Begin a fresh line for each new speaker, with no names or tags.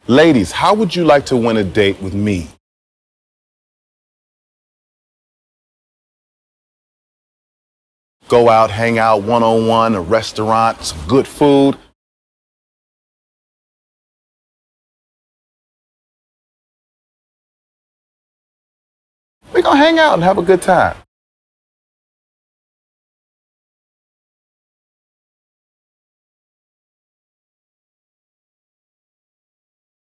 Ladies, how would you like to win a date with me? Go out, hang out one-on-one, a restaurant, some good food. We're gonna hang out and have a good time.